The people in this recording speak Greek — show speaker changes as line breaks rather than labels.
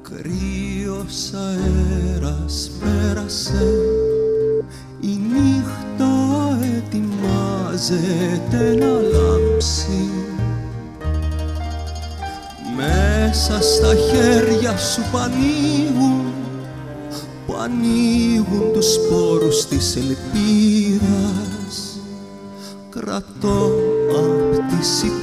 κρύος αέρας πέρασε, η νύχτα ετοιμάζεται να λάμψει. Μέσα στα χέρια σου που ανοίγουν τους σπόρους της ελπίδας, κρατώ απ' τις